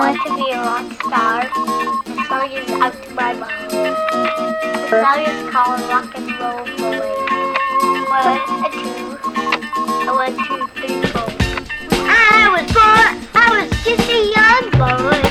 want to be a rock star. The song is out to my mom. The song is called Rock and Roll Boy. 1, 2, 1, 2, 3, 4. I was just a young boy.